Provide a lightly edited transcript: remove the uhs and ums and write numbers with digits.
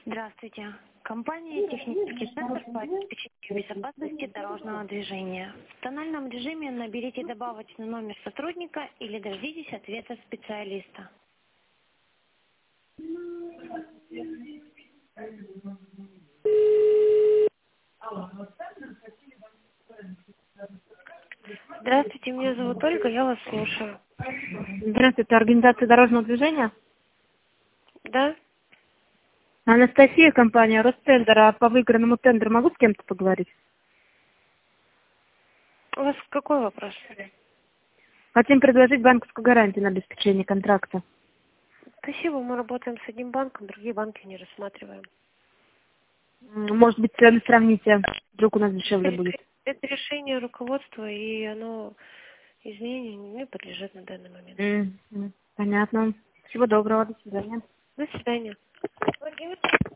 Здравствуйте. Компания «Технический центр по обеспечению безопасности дорожного движения». В тональном режиме наберите добавочный номер сотрудника или дождитесь ответа специалиста. Здравствуйте, меня зовут Ольга, я вас слушаю. Здравствуйте, организация дорожного движения. Да? Анастасия, компания Ростендер. А по выигранному тендеру могу с кем-то поговорить? У вас какой вопрос? Хотим предложить банковскую гарантию на обеспечение контракта. Спасибо, мы работаем с одним банком, другие банки не рассматриваем. Может быть, цены сравните, вдруг у нас дешевле будет. Это решение руководства, и оно изменению не подлежит на данный момент. Понятно. Всего доброго, до свидания. До свидания. Владимир.